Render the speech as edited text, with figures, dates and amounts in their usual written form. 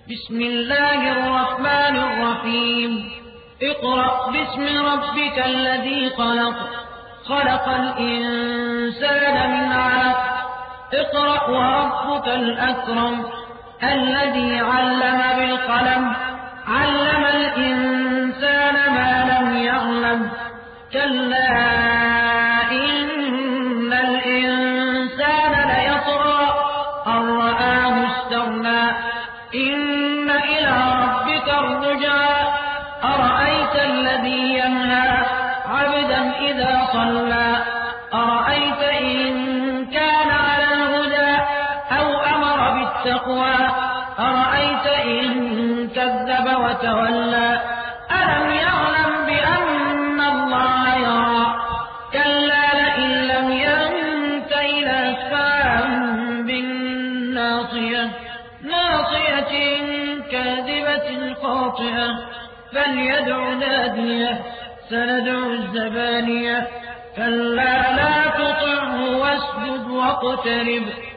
بسم الله الرحمن الرحيم اقرأ باسم ربك الذي خلق خلق الإنسان من علق اقرأ وربك الأكرم الذي علم بالقلم علم الإنسان ما لم يعلم كلا إن الإنسان ليطغى أن رآه استغنى إن إلى ربك الرجعى أرأيت الذي ينهى عبدا إذا صلى أرأيت إن كان على الهدى أو أمر بالتقوى أرأيت إن كذب وتولى ألم يعلم بأن الله يرى كلا لئن لم ينته لنسفعا بالناصية ناصية كاذبة خاطئة فليدع ناديه سندع الزبانية كلا لا تطعه واسجد واقترب